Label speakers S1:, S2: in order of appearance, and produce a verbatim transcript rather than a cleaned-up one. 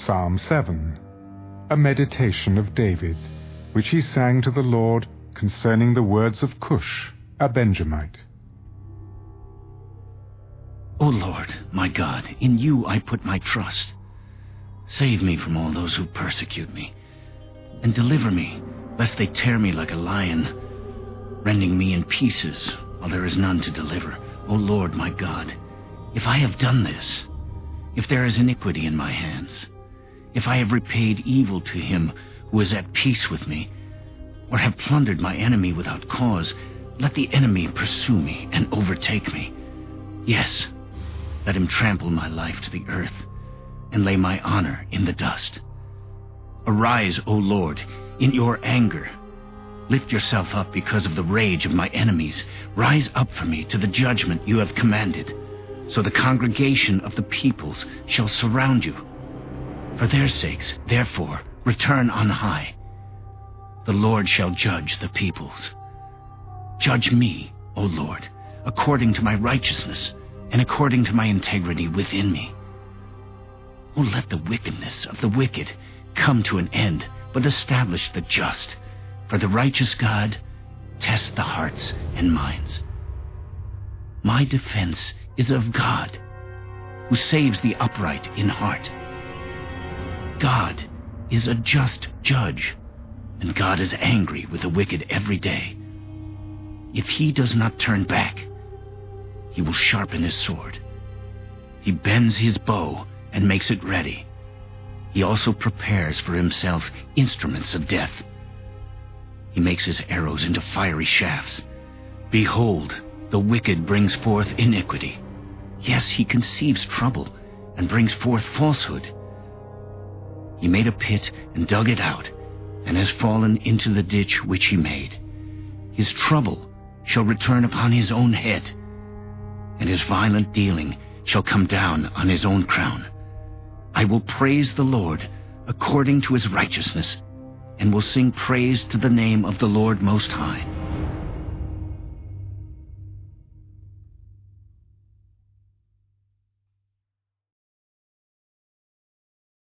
S1: Psalm seven, a meditation of David, which he sang to the Lord concerning the words of Cush, a Benjamite.
S2: O Lord, my God, in you I put my trust. Save me from all those who persecute me, and deliver me, lest they tear me like a lion, rending me in pieces while there is none to deliver. O Lord, my God, if I have done this, if there is iniquity in my hands, if I have repaid evil to him who is at peace with me, or have plundered my enemy without cause, let the enemy pursue me and overtake me. Yes, let him trample my life to the earth and lay my honor in the dust. Arise, O Lord, in your anger. Lift yourself up because of the rage of my enemies. Rise up for me to the judgment you have commanded, so the congregation of the peoples shall surround you. For their sakes, therefore, return on high. The Lord shall judge the peoples. Judge me, O Lord, according to my righteousness and according to my integrity within me. O let the wickedness of the wicked come to an end, but establish the just. For the righteous God tests the hearts and minds. My defense is of God, who saves the upright in heart. God is a just judge, and God is angry with the wicked every day. If he does not turn back, he will sharpen his sword. He bends his bow and makes it ready. He also prepares for himself instruments of death. He makes his arrows into fiery shafts. Behold, the wicked brings forth iniquity. Yes, he conceives trouble and brings forth falsehood. He made a pit and dug it out, and has fallen into the ditch which he made. His trouble shall return upon his own head, and his violent dealing shall come down on his own crown. I will praise the Lord according to his righteousness, and will sing praise to the name of the Lord Most High.